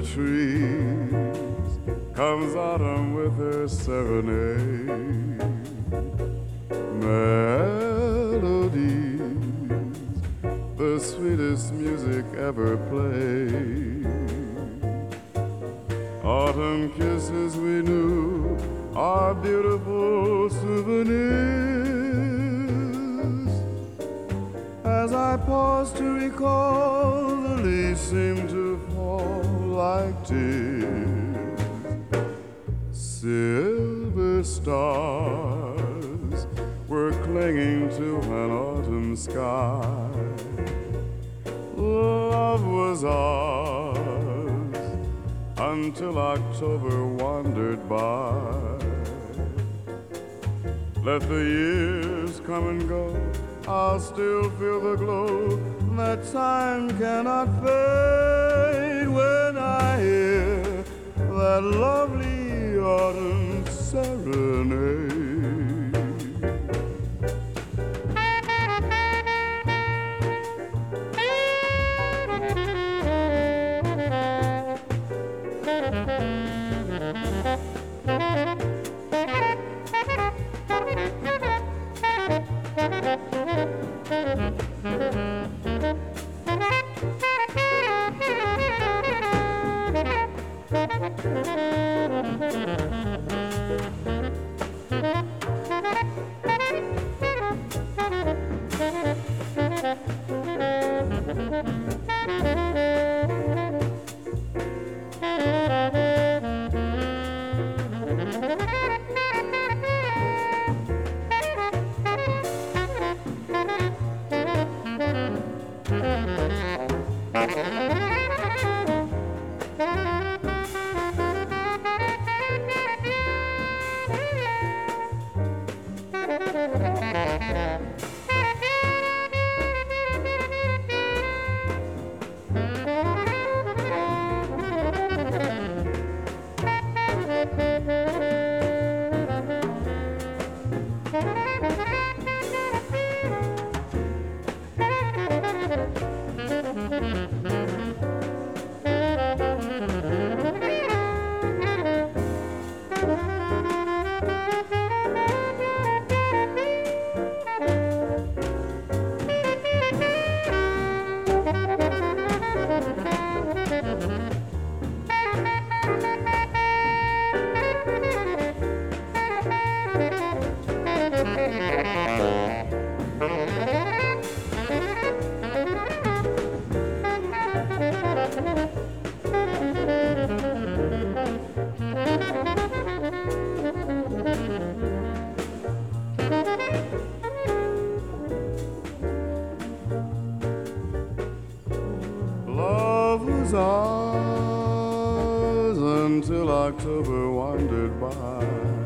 trees comes autumn with her serenade. Melodies, the sweetest music ever played. Autumn kisses we knew are beautiful souvenirs. As I pause to recall, the leaves seem to fall like tears. Silver stars were clinging to an autumn sky. Love was ours until October wandered by. Let the years come and go, I'll still feel the glow that time cannot fade when I hear that lovely autumn serenade. Ours until October wandered by.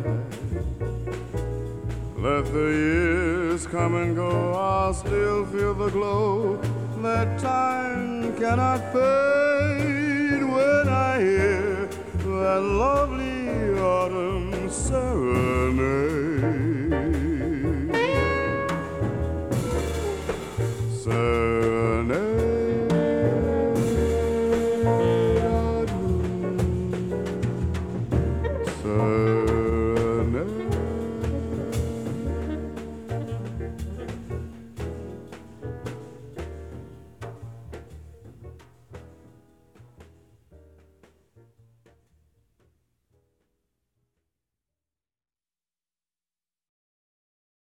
Let the years come and go, I'll still feel the glow that time cannot fade